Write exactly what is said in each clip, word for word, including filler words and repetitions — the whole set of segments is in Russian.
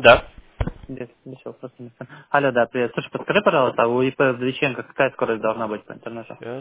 Да. Без, без всего, просто не знаю. Алло, да, привет. Слушай, подскажи, пожалуйста, а у ИП Вдовиченко какая скорость должна быть по интернету? Сейчас.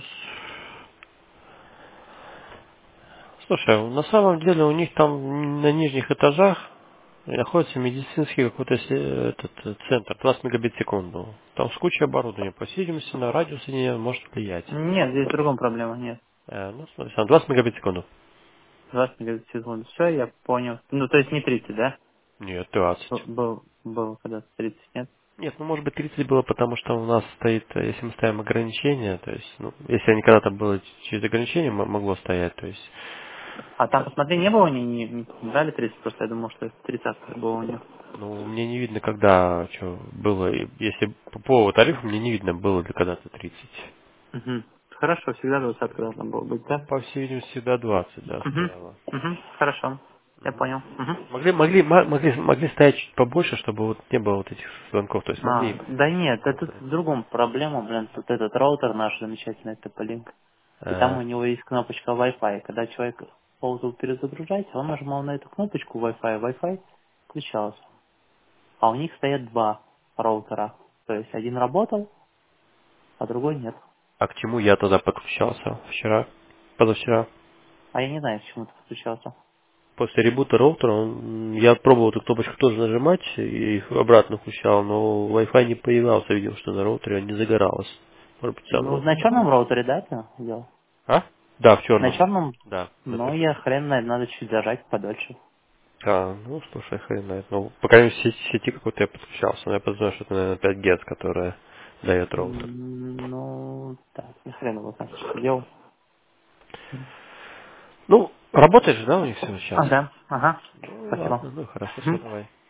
Слушай, на самом деле у них там на нижних этажах находится медицинский какой-то се- этот э, центр, двадцать мегабит в секунду. Там с кучей оборудования, по всей видимости, на радиус не может влиять. Нет, здесь в другом проблема, нет. Э, ну, смотри, там двадцать мегабит в секунду. двадцать мегабит в секунду. Все, я понял. Ну, то есть не тридцать, да? Нет, Б- двадцать. Был, был когда-то тридцать, нет? Нет, ну может быть тридцать было, потому что у нас стоит, э, если мы ставим ограничения, то есть, ну, если они когда-то было через ограничение, м- могло стоять, то есть, А там, посмотри, не было, не, не, не брали тридцать, просто я думал, что это тридцать было у них. ну, мне не видно, когда что было, и если по по тарифу мне не видно, было ли когда-то тридцать. Угу. Хорошо, всегда двадцатка должна была быть, Ну, да? по всей видимости, всегда двадцать, да, Угу. стояло. Угу. Хорошо. Я Мгм. понял. Угу. Могли, могли, ма- могли, могли стоять чуть побольше, чтобы вот не было вот этих звонков, то есть могли А, их да нет, это поставить. в другом проблема, блин, тут этот роутер наш замечательный, Тополинк. И там Э, у него есть кнопочка Wi-Fi. Когда человек ползал перезагружается, он нажимал на эту кнопочку Wi-Fi, Wi-Fi включался. А у них стоят два роутера. То есть один работал, а другой нет. а к чему я тогда подключался вчера, позавчера? А я не знаю, к чему ты подключался. После ребута роутера он, я пробовал эту кнопочку тоже нажимать и их обратно включал, но Wi-Fi не появлялся, видел, что на роутере он не загоралось. Может быть, сам Ну, роутер на не черном так? роутере, да, ты делал? А? Да, в На черном. черном, Да, на ну, ПК. я хрен знает, надо чуть зажать подольше. А, ну, слушай, хрен знает. Ну, по крайней мере, в сети, сети какой-то я подключался. Но я подумал, что это, наверное, пять герц, которая дает роутер. М, Ну, так, я хрен его знает, что делал. Ну, работаешь, да, у них все сейчас? А, да, ага, Ну, спасибо. ладно, ну, хорошо, все, Мгм. давай.